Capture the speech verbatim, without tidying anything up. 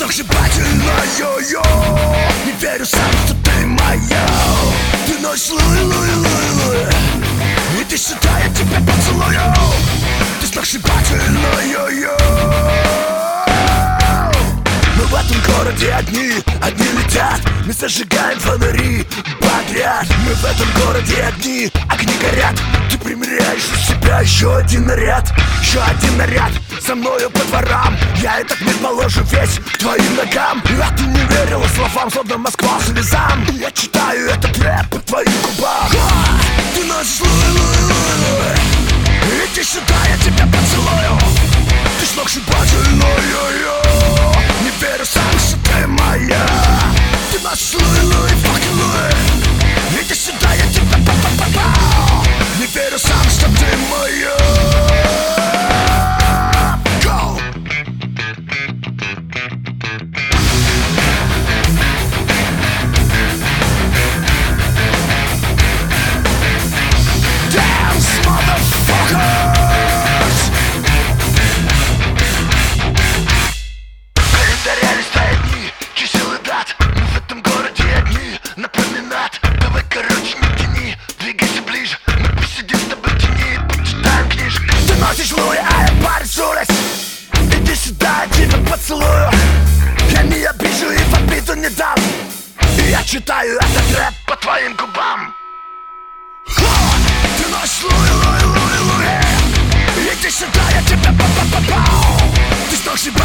сногсшибательная. Не верю сам, что ты моя. Ты носишь луи, луи, луи, луи. Иди сюда, я тебя поцелую. Ты сногсшибательная. Мы в этом городе одни, одни летят. Мы зажигаем фонари подряд. Мы в этом городе одни, огни горят. Ты примеряешь на себя еще один наряд. Еще один наряд за мною по дворам. Я этот мир положу весь к твоим ногам. А ты не верила словам, словно Москва слезам. Я читаю этот рэп по твоим губам. Ты носишь луи, луи, луи, луи. Иди сюда, я тебя поцелую. Ты сногсшибательная. Не верю сам, что ты моя. Ты носишь луи, луи, fucking луи. Иди сюда, я тебя па-па-па-па. Не верю сам, что ты моя. Go! Dance, motherfuckers! Календаря листает дни, чисел и дат. Мы в этом городе одни, на променад. Давай, короче, не тяни, двигайся ближе. Мы посидим с тобой в тени и почитаем книжек. Ты носишь луи, а я парень с улиц. Иди сюда, я тебя поцелую. Я не обижу и в обиду не дам. И я читаю этот рэп по твоим губам. Ты носишь луи, луи, луи, луи. Иди сюда, я тебя па-па-па-пау. Ты сногсшибательная.